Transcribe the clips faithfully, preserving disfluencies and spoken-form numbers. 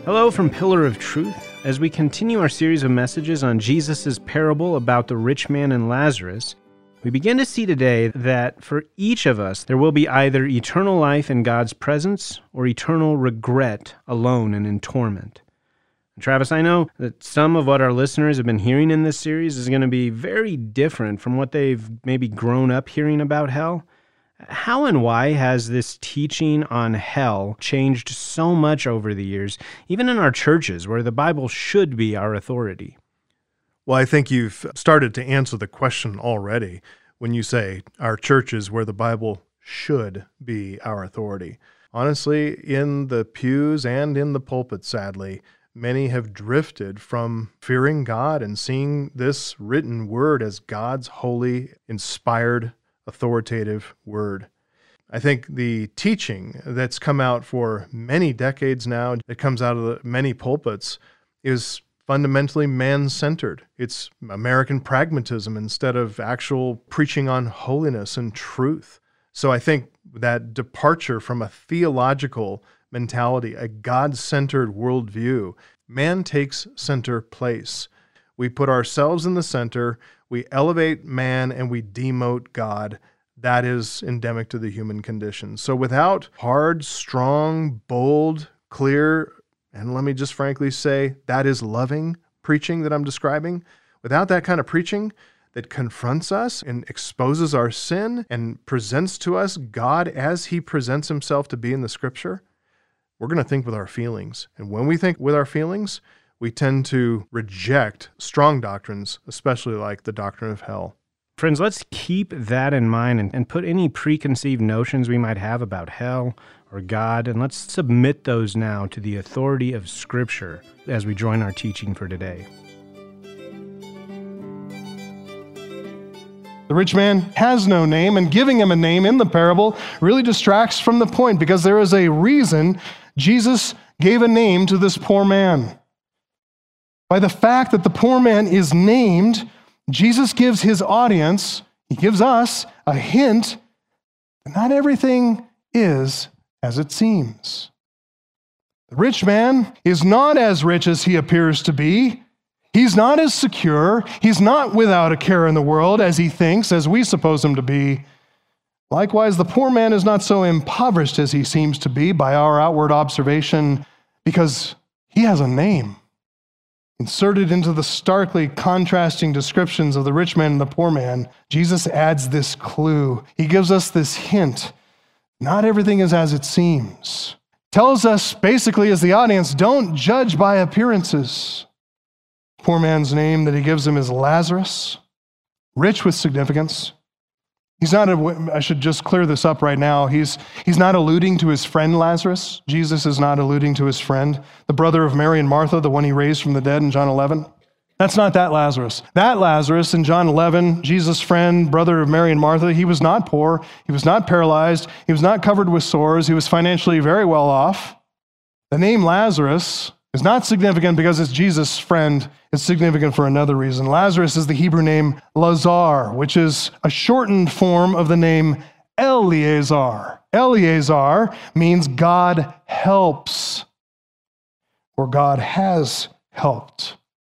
Hello from Pillar of Truth. As we continue our series of messages on Jesus' parable about the rich man and Lazarus, we begin to see today that for each of us, there will be either eternal life in God's presence or eternal regret alone and in torment. And Travis, I know that some of what our listeners have been hearing in this series is going to be very different from what they've maybe grown up hearing about hell. How and why has this teaching on hell changed so much over the years, even in our churches where the Bible should be our authority? Well, I think you've started to answer the question already when you say our churches where the Bible should be our authority. Honestly, in the pews and in the pulpit, sadly, many have drifted from fearing God and seeing this written word as God's holy, inspired, authoritative word. I think the teaching that's come out for many decades now, that comes out of the many pulpits, is fundamentally man-centered. It's American pragmatism instead of actual preaching on holiness and truth. So I think that departure from a theological mentality, a God-centered worldview, man takes center place. We put ourselves in the center, we elevate man, and we demote God. That is endemic to the human condition. So without hard, strong, bold, clear, and let me just frankly say, that is loving preaching that I'm describing. Without that kind of preaching that confronts us and exposes our sin and presents to us God as he presents himself to be in the Scripture, we're going to think with our feelings. And when we think with our feelings, we tend to reject strong doctrines, especially like the doctrine of hell. Friends, let's keep that in mind and, and put any preconceived notions we might have about hell or God, and let's submit those now to the authority of Scripture as we join our teaching for today. The rich man has no name, and giving him a name in the parable really distracts from the point, because there is a reason Jesus gave a name to this poor man. By the fact that the poor man is named, Jesus gives his audience, he gives us a hint that not everything is as it seems. The rich man is not as rich as he appears to be. He's not as secure. He's not without a care in the world as he thinks, as we suppose him to be. Likewise, the poor man is not so impoverished as he seems to be by our outward observation, because he has a name. Inserted into the starkly contrasting descriptions of the rich man and the poor man, Jesus adds this clue. He gives us this hint. Not everything is as it seems. Tells us, basically, as the audience, don't judge by appearances. Poor man's name that he gives him is Lazarus, rich with significance. He's not, a, I should just clear this up right now. He's, he's not alluding to his friend Lazarus. Jesus is not alluding to his friend, the brother of Mary and Martha, the one he raised from the dead in John eleven. That's not that Lazarus. That Lazarus in John eleven, Jesus' friend, brother of Mary and Martha, he was not poor. He was not paralyzed. He was not covered with sores. He was financially very well off. The name Lazarus is not significant because it's Jesus' friend. It's significant for another reason. Lazarus is the Hebrew name Lazar, which is a shortened form of the name Eleazar. Eleazar means God helps, or God has helped.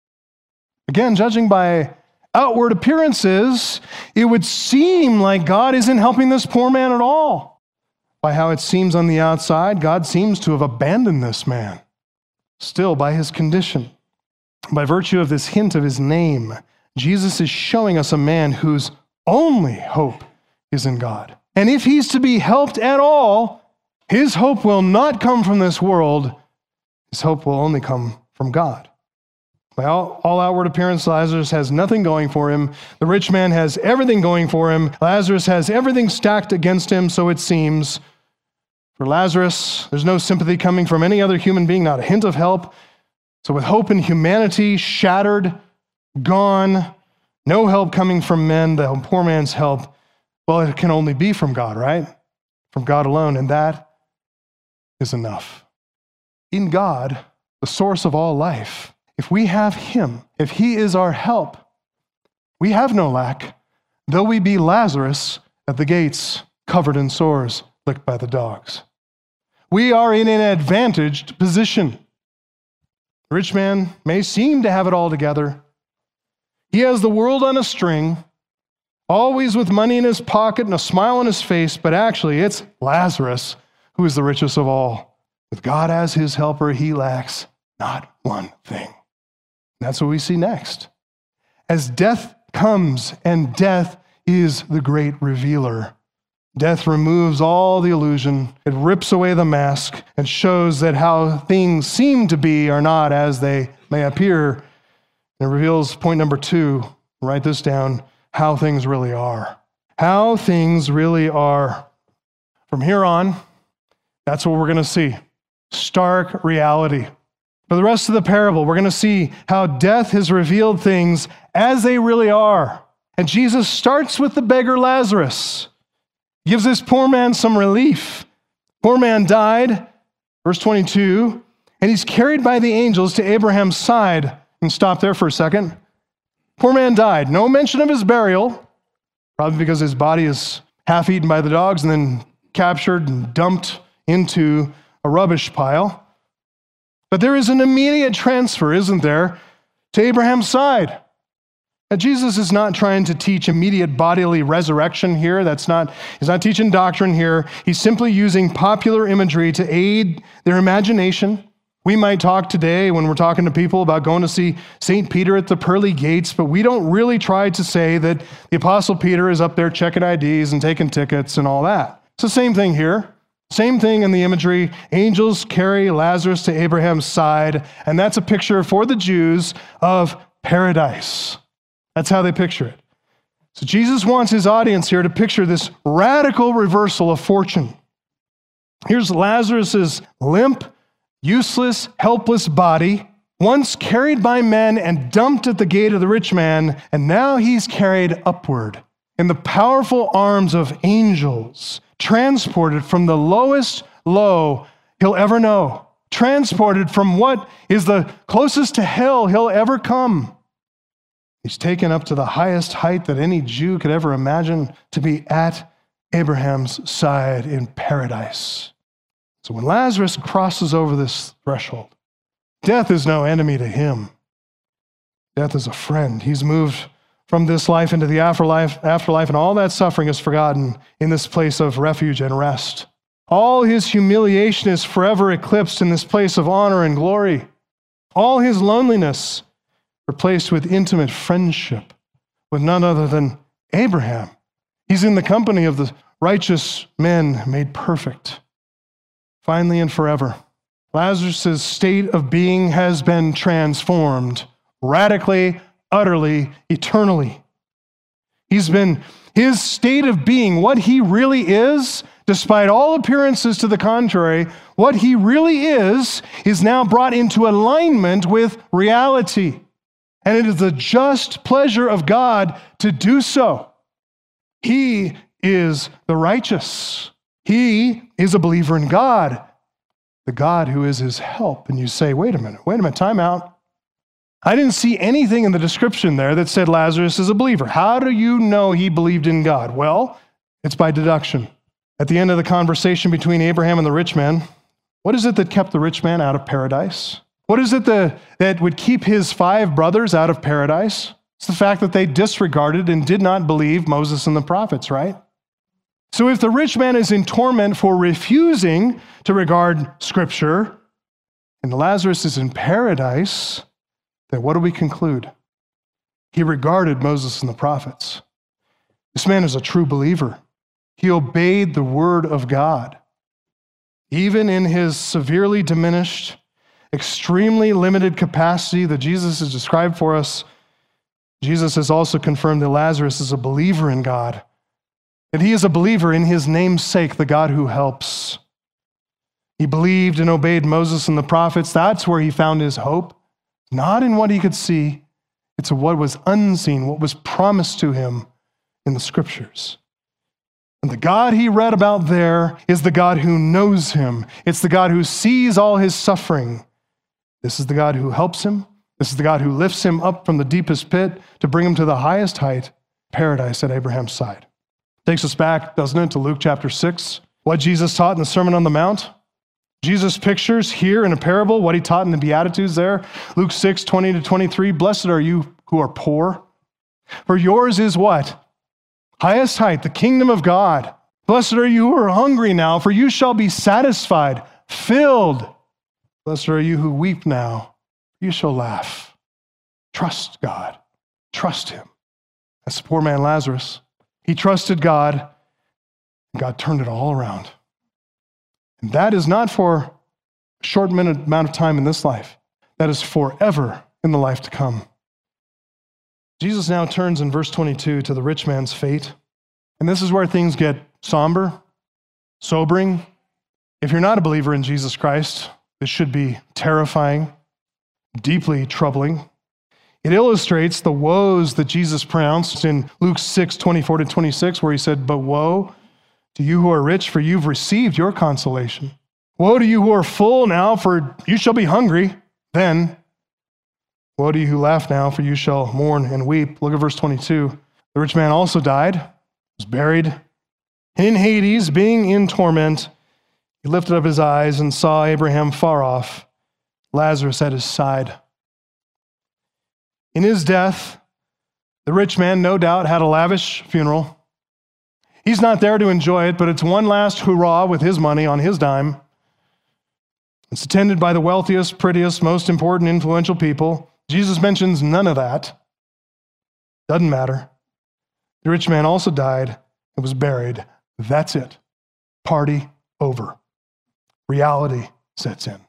Again, judging by outward appearances, it would seem like God isn't helping this poor man at all. By how it seems on the outside, God seems to have abandoned this man. Still, by his condition, by virtue of this hint of his name, Jesus is showing us a man whose only hope is in God. And if he's to be helped at all, his hope will not come from this world. His hope will only come from God. By all, all outward appearance, Lazarus has nothing going for him. The rich man has everything going for him. Lazarus has everything stacked against him, so it seems. For Lazarus, there's no sympathy coming from any other human being, not a hint of help. So with hope in humanity shattered, gone, no help coming from men, the poor man's help, well, it can only be from God, right? From God alone, and that is enough. In God, the source of all life, if we have him, if he is our help, we have no lack, though we be Lazarus at the gates, covered in sores, licked by the dogs. We are in an advantaged position. The rich man may seem to have it all together. He has the world on a string, always with money in his pocket and a smile on his face, but actually it's Lazarus who is the richest of all. With God as his helper, he lacks not one thing. And that's what we see next. As death comes, and death is the great revealer. Death removes all the illusion. It rips away the mask and shows that how things seem to be are not as they may appear. And it reveals point number two, write this down, how things really are. How things really are. From here on, that's what we're going to see. Stark reality. For the rest of the parable, we're going to see how death has revealed things as they really are. And Jesus starts with the beggar Lazarus. Gives this poor man some relief. Poor man died, verse twenty-two, and he's carried by the angels to Abraham's side. And stop there for a second. Poor man died. No mention of his burial, probably because his body is half eaten by the dogs and then captured and dumped into a rubbish pile. But there is an immediate transfer, isn't there, to Abraham's side. Now, Jesus is not trying to teach immediate bodily resurrection here. That's not, he's not teaching doctrine here. He's simply using popular imagery to aid their imagination. We might talk today when we're talking to people about going to see Saint Peter at the pearly gates, but we don't really try to say that the Apostle Peter is up there checking I Ds and taking tickets and all that. It's the same thing here. Same thing in the imagery. Angels carry Lazarus to Abraham's side, and that's a picture for the Jews of paradise. That's how they picture it. So Jesus wants his audience here to picture this radical reversal of fortune. Here's Lazarus's limp, useless, helpless body, once carried by men and dumped at the gate of the rich man, and now he's carried upward in the powerful arms of angels, transported from the lowest low he'll ever know, transported from what is the closest to hell he'll ever come. He's taken up to the highest height that any Jew could ever imagine, to be at Abraham's side in paradise. So when Lazarus crosses over this threshold, death is no enemy to him. Death is a friend. He's moved from this life into the afterlife, afterlife, and all that suffering is forgotten in this place of refuge and rest. All his humiliation is forever eclipsed in this place of honor and glory. All his loneliness replaced with intimate friendship with none other than Abraham. He's in the company of the righteous men made perfect. Finally and forever, Lazarus' state of being has been transformed radically, utterly, eternally. He's been, his state of being, what he really is, despite all appearances to the contrary, what he really is, is now brought into alignment with reality. And it is the just pleasure of God to do so. He is the righteous. He is a believer in God, the God who is his help. And you say, wait a minute, wait a minute, time out. I didn't see anything in the description there that said Lazarus is a believer. How do you know he believed in God? Well, it's by deduction. At the end of the conversation between Abraham and the rich man, what is it that kept the rich man out of paradise? What is it the, that would keep his five brothers out of paradise? It's the fact that they disregarded and did not believe Moses and the prophets, right? So if the rich man is in torment for refusing to regard Scripture, and Lazarus is in paradise, then what do we conclude? He regarded Moses and the prophets. This man is a true believer. He obeyed the word of God. Even in his severely diminished, extremely limited capacity that Jesus has described for us, Jesus has also confirmed that Lazarus is a believer in God, that he is a believer in his name's sake, the God who helps. He believed and obeyed Moses and the prophets. That's where he found his hope, not in what he could see. It's what was unseen, what was promised to him in the Scriptures. And the God he read about there is the God who knows him. It's the God who sees all his suffering. This is the God who helps him. This is the God who lifts him up from the deepest pit to bring him to the highest height, paradise at Abraham's side. Takes us back, doesn't it, to Luke chapter six. What Jesus taught in the Sermon on the Mount. Jesus pictures here in a parable what he taught in the Beatitudes there. Luke six, twenty to twenty-three, blessed are you who are poor, for yours is what? Highest height, the kingdom of God. Blessed are you who are hungry now, for you shall be satisfied, filled. Blessed are you who weep now, you shall laugh. Trust God. Trust him. That's the poor man Lazarus. He trusted God, and God turned it all around. And that is not for a short minute amount of time in this life. That is forever in the life to come. Jesus now turns in verse twenty-two to the rich man's fate. And this is where things get somber, sobering. If you're not a believer in Jesus Christ, this should be terrifying, deeply troubling. It illustrates the woes that Jesus pronounced in Luke six, twenty-four to twenty-six, where he said, but woe to you who are rich, for you've received your consolation. Woe to you who are full now, for you shall be hungry then. Woe to you who laugh now, for you shall mourn and weep. Look at verse twenty-two. The rich man also died, was buried. And in Hades, being in torment, he lifted up his eyes and saw Abraham far off, Lazarus at his side. In his death, the rich man no doubt had a lavish funeral. He's not there to enjoy it, but it's one last hurrah with his money on his dime. It's attended by the wealthiest, prettiest, most important, influential people. Jesus mentions none of that. Doesn't matter. The rich man also died and was buried. That's it. Party over. Reality sets in.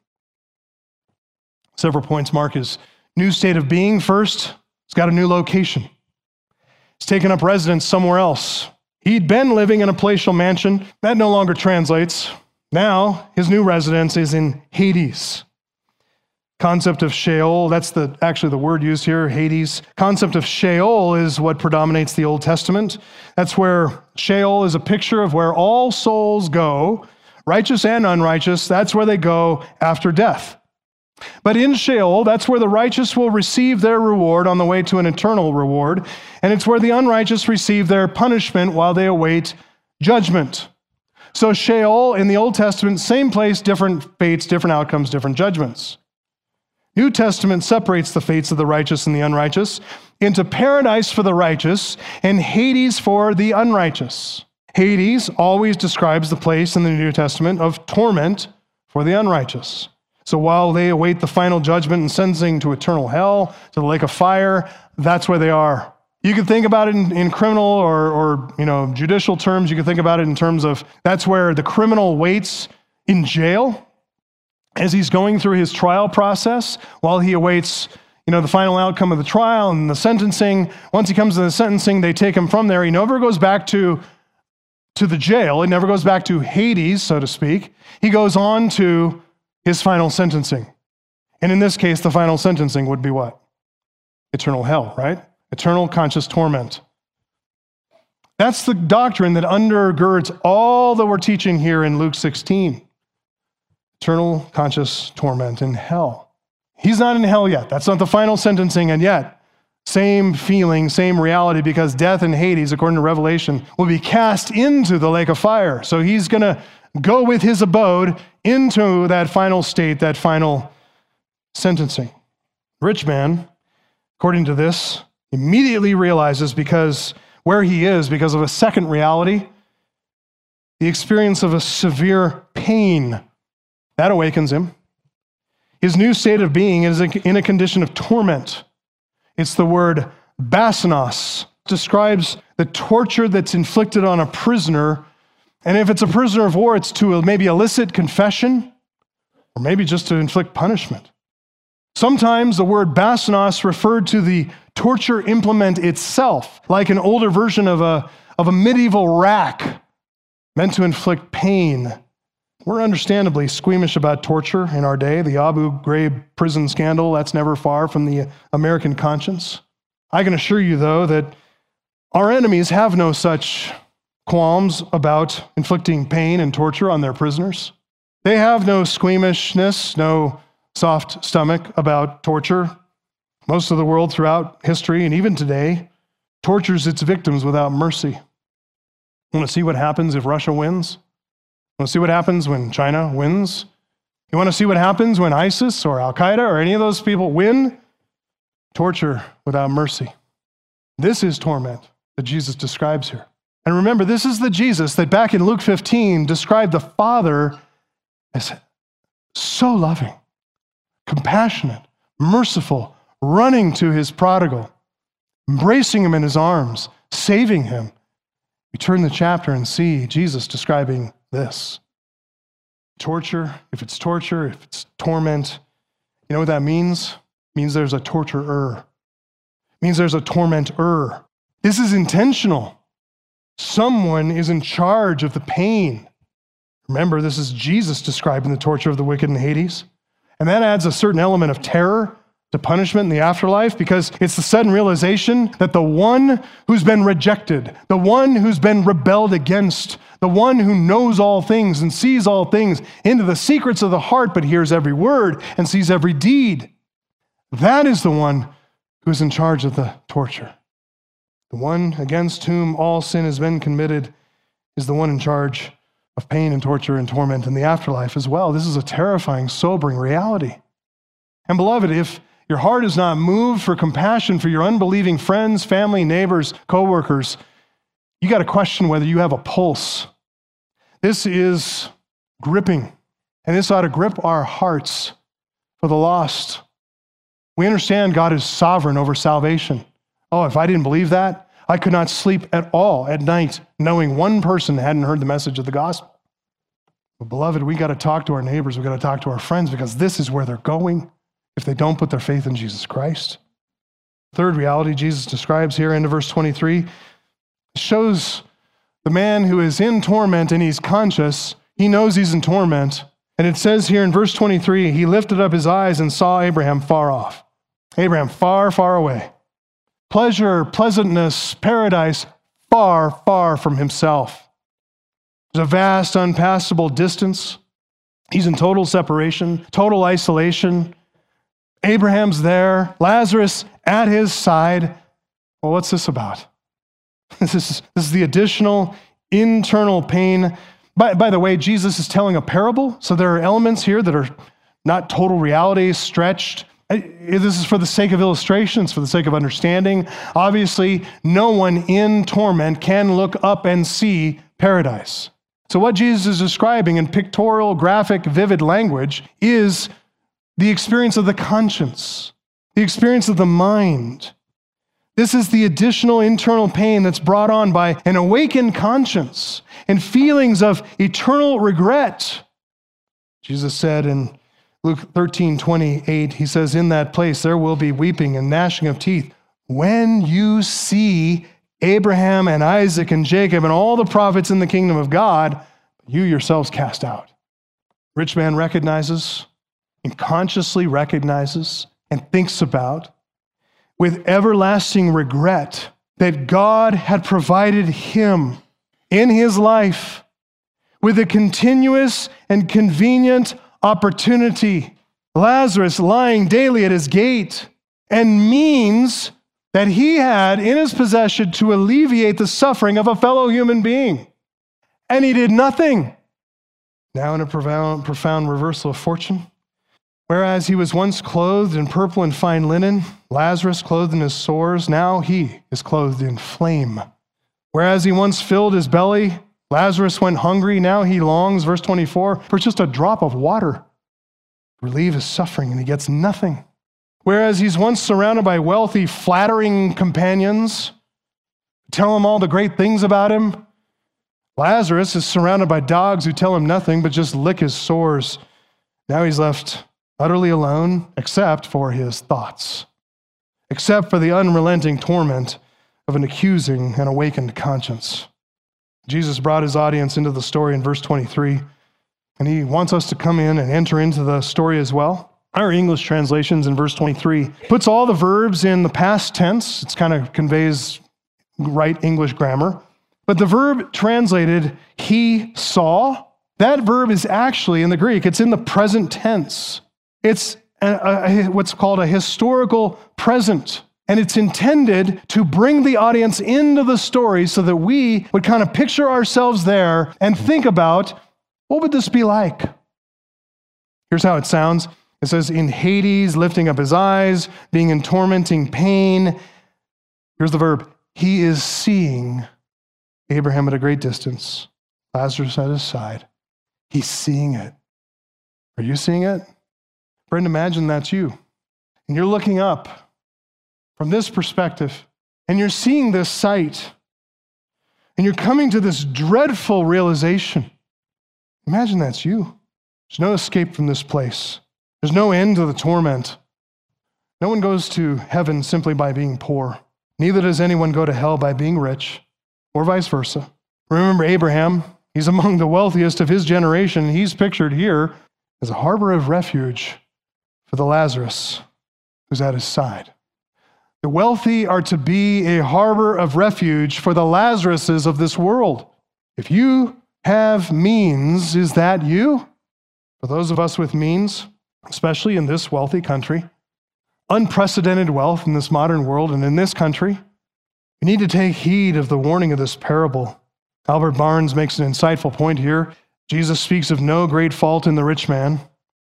Several points mark his new state of being. First, he's got a new location. He's taken up residence somewhere else. He'd been living in a palatial mansion. That no longer translates. Now, his new residence is in Hades. Concept of Sheol, that's the actually the word used here, Hades. Concept of Sheol is what predominates the Old Testament. That's where Sheol is a picture of where all souls go, righteous and unrighteous. That's where they go after death. But in Sheol, that's where the righteous will receive their reward on the way to an eternal reward, and it's where the unrighteous receive their punishment while they await judgment. So Sheol in the Old Testament, same place, different fates, different outcomes, different judgments. New Testament separates the fates of the righteous and the unrighteous into paradise for the righteous and Hades for the unrighteous. Hades always describes the place in the New Testament of torment for the unrighteous. So while they await the final judgment and sentencing to eternal hell, to the lake of fire, that's where they are. You can think about it in, in criminal or, or you know judicial terms. You can think about it in terms of that's where the criminal waits in jail as he's going through his trial process while he awaits you know, the final outcome of the trial and the sentencing. Once he comes to the sentencing, they take him from there. He never goes back to, to the jail. He never goes back to Hades, so to speak. He goes on to his final sentencing. And in this case, the final sentencing would be what? Eternal hell, right? Eternal conscious torment. That's the doctrine that undergirds all that we're teaching here in Luke sixteen. Eternal conscious torment in hell. He's not in hell yet. That's not the final sentencing, and yet, same feeling, same reality, because death and Hades, according to Revelation, will be cast into the lake of fire. So he's going to go with his abode into that final state, that final sentencing. Rich man, according to this, immediately realizes because where he is, because of a second reality, the experience of a severe pain, that awakens him. His new state of being is in a condition of torment. It's the word basanos, describes the torture that's inflicted on a prisoner. And if it's a prisoner of war, it's to maybe elicit confession, or maybe just to inflict punishment. Sometimes the word basanos referred to the torture implement itself, like an older version of a, of a medieval rack meant to inflict pain. We're understandably squeamish about torture in our day. The Abu Ghraib prison scandal, that's never far from the American conscience. I can assure you, though, that our enemies have no such qualms about inflicting pain and torture on their prisoners. They have no squeamishness, no soft stomach about torture. Most of the world throughout history, and even today, tortures its victims without mercy. Want to see what happens if Russia wins? Want to see what happens when China wins? You want to see what happens when ISIS or Al-Qaeda or any of those people win? Torture without mercy. This is torment that Jesus describes here. And remember, this is the Jesus that back in Luke fifteen described the Father as so loving, compassionate, merciful, running to his prodigal, embracing him in his arms, saving him. We turn the chapter and see Jesus describing this. Torture, if it's torture, if it's torment, you know what that means? It means there's a torturer. It means there's a tormentor. This is intentional. Someone is in charge of the pain. Remember, this is Jesus describing the torture of the wicked in Hades. And that adds a certain element of terror to punishment in the afterlife, because it's the sudden realization that the one who's been rejected, the one who's been rebelled against, the one who knows all things and sees all things into the secrets of the heart, but hears every word and sees every deed, that is the one who is in charge of the torture. The one against whom all sin has been committed is the one in charge of pain and torture and torment in the afterlife as well. This is a terrifying, sobering reality. And beloved, if your heart is not moved for compassion for your unbelieving friends, family, neighbors, coworkers, you got to question whether you have a pulse. This is gripping, and this ought to grip our hearts for the lost. We understand God is sovereign over salvation. Oh, if I didn't believe that, I could not sleep at all at night knowing one person hadn't heard the message of the gospel. But beloved, we got to talk to our neighbors. We got to talk to our friends, because this is where they're going if they don't put their faith in Jesus Christ. Third reality Jesus describes here into verse twenty-three shows the man who is in torment and he's conscious. He knows he's in torment. And it says here in verse twenty-three, he lifted up his eyes and saw Abraham far off. Abraham far, far away. Pleasure, pleasantness, paradise, far, far from himself. There's a vast, unpassable distance. He's in total separation, total isolation. Abraham's there, Lazarus at his side. Well, what's this about? This is, this is the additional internal pain. By, by the way, Jesus is telling a parable, so there are elements here that are not total reality, stretched. This is for the sake of illustrations, for the sake of understanding. Obviously, no one in torment can look up and see paradise. So what Jesus is describing in pictorial, graphic, vivid language is the experience of the conscience, the experience of the mind. This is the additional internal pain that's brought on by an awakened conscience and feelings of eternal regret. Jesus said in Luke thirteen twenty-eight, he says, in that place there will be weeping and gnashing of teeth when you see Abraham and Isaac and Jacob and all the prophets in the kingdom of God, you yourselves cast out. Rich man recognizes and consciously recognizes and thinks about with everlasting regret that God had provided him in his life with a continuous and convenient opportunity, Lazarus lying daily at his gate, and means that he had in his possession to alleviate the suffering of a fellow human being. And he did nothing. Now in a profound, profound reversal of fortune, whereas he was once clothed in purple and fine linen, Lazarus clothed in his sores, now he is clothed in flame. Whereas he once filled his belly, Lazarus went hungry, now he longs, verse twenty-four, for just a drop of water to relieve his suffering, and he gets nothing. Whereas he's once surrounded by wealthy, flattering companions, tell him all the great things about him, Lazarus is surrounded by dogs who tell him nothing but just lick his sores. Now he's left utterly alone, except for his thoughts, except for the unrelenting torment of an accusing and awakened conscience. Jesus brought his audience into the story in verse twenty-three, and he wants us to come in and enter into the story as well. Our English translations in verse twenty-three puts all the verbs in the past tense. It kind of conveys right English grammar. But the verb translated, he saw, that verb is actually in the Greek, it's in the present tense. It's a, a, what's called a historical present. And it's intended to bring the audience into the story so that we would kind of picture ourselves there and think about, what would this be like? Here's how it sounds. It says, in Hades, lifting up his eyes, being in tormenting pain. Here's the verb. He is seeing Abraham at a great distance, Lazarus at his side. He's seeing it. Are you seeing it? Friend, imagine that's you. And you're looking up from this perspective, and you're seeing this sight, and you're coming to this dreadful realization. Imagine that's you. There's no escape from this place. There's no end to the torment. No one goes to heaven simply by being poor. Neither does anyone go to hell by being rich, or vice versa. Remember Abraham, he's among the wealthiest of his generation. He's pictured here as a harbor of refuge for the Lazarus who's at his side. The wealthy are to be a harbor of refuge for the Lazaruses of this world. If you have means, is that you? For those of us with means, especially in this wealthy country, unprecedented wealth in this modern world and in this country, we need to take heed of the warning of this parable. Albert Barnes makes an insightful point here. Jesus speaks of no great fault in the rich man,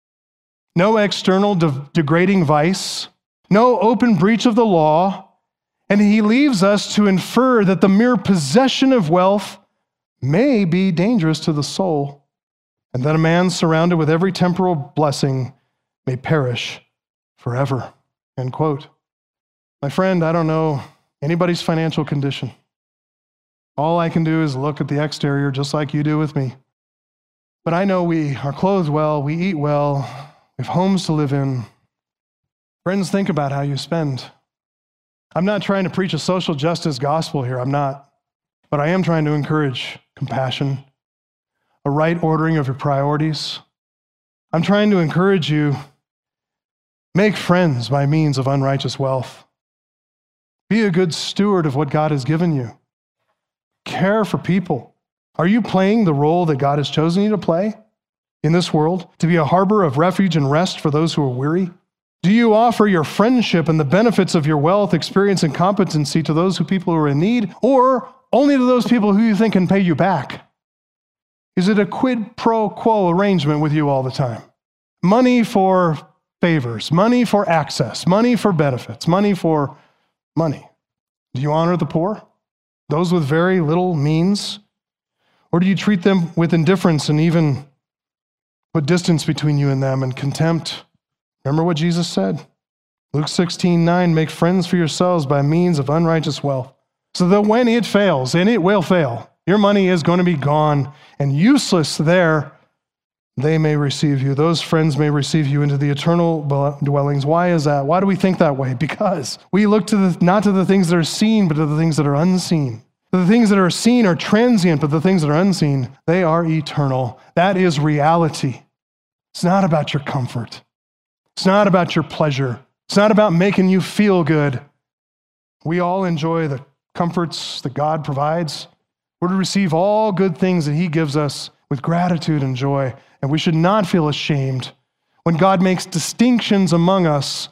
no external de- degrading vice, no open breach of the law, and he leaves us to infer that the mere possession of wealth may be dangerous to the soul, and that a man surrounded with every temporal blessing may perish forever. End quote. My friend, I don't know anybody's financial condition. All I can do is look at the exterior just like you do with me. But I know we are clothed well, we eat well, we have homes to live in. Friends, think about how you spend. I'm not trying to preach a social justice gospel here, I'm not. But I am trying to encourage compassion, a right ordering of your priorities. I'm trying to encourage you, make friends by means of unrighteous wealth. Be a good steward of what God has given you. Care for people. Are you playing the role that God has chosen you to play in this world? To be a harbor of refuge and rest for those who are weary? Do you offer your friendship and the benefits of your wealth, experience, and competency to those who people who are in need, or only to those people who you think can pay you back? Is it a quid pro quo arrangement with you all the time? Money for favors, money for access, money for benefits, money for money. Do you honor the poor, those with very little means? Or do you treat them with indifference and even put distance between you and them and contempt? Remember what Jesus said? Luke sixteen nine, make friends for yourselves by means of unrighteous wealth, so that when it fails, and it will fail, your money is going to be gone and useless there, they may receive you. Those friends may receive you into the eternal dwellings. Why is that? Why do we think that way? Because we look to the, not to the things that are seen, but to the things that are unseen. The things that are seen are transient, but the things that are unseen, they are eternal. That is reality. It's not about your comfort. It's not about your pleasure. It's not about making you feel good. We all enjoy the comforts that God provides. We're to receive all good things that He gives us with gratitude and joy. And we should not feel ashamed when God makes distinctions among us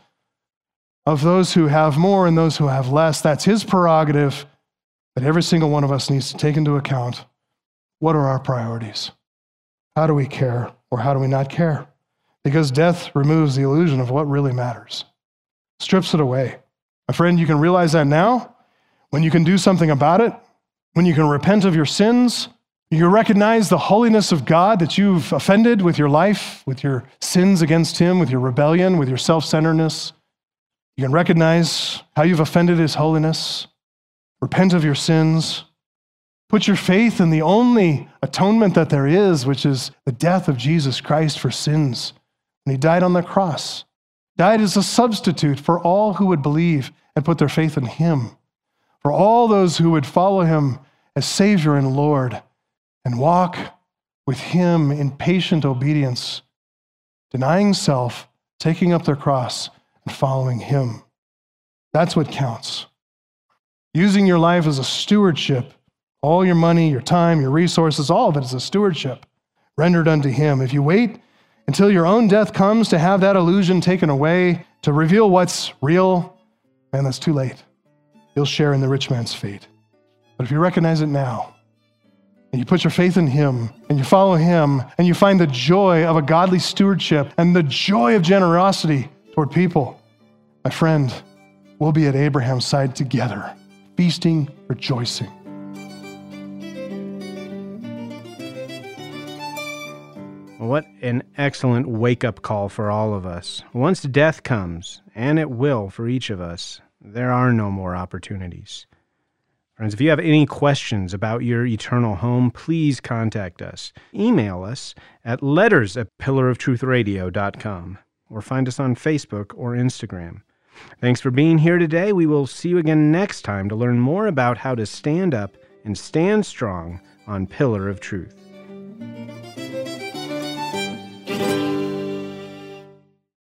of those who have more and those who have less. That's His prerogative, but every single one of us needs to take into account, what are our priorities? How do we care, or how do we not care? Because death removes the illusion of what really matters. Strips it away. My friend, you can realize that now, when you can do something about it, when you can repent of your sins, you can recognize the holiness of God that you've offended with your life, with your sins against Him, with your rebellion, with your self-centeredness. You can recognize how you've offended His holiness. Repent of your sins. Put your faith in the only atonement that there is, which is the death of Jesus Christ for sins. When He died on the cross, died as a substitute for all who would believe and put their faith in Him, for all those who would follow Him as Savior and Lord and walk with Him in patient obedience, denying self, taking up their cross, and following Him. That's what counts. Using your life as a stewardship, all your money, your time, your resources, all of it is a stewardship rendered unto Him. If you wait until your own death comes to have that illusion taken away, to reveal what's real, man, that's too late. You'll share in the rich man's fate. But if you recognize it now, and you put your faith in him, and you follow him, and you find the joy of a godly stewardship and the joy of generosity toward people, my friend, we'll be at Abraham's side together, feasting, rejoicing. What an excellent wake-up call for all of us. Once death comes, and it will for each of us, there are no more opportunities. Friends, if you have any questions about your eternal home, please contact us. Email us at letters at pillar of truth radio dot com or find us on Facebook or Instagram. Thanks for being here today. We will see you again next time to learn more about how to stand up and stand strong on Pillar of Truth.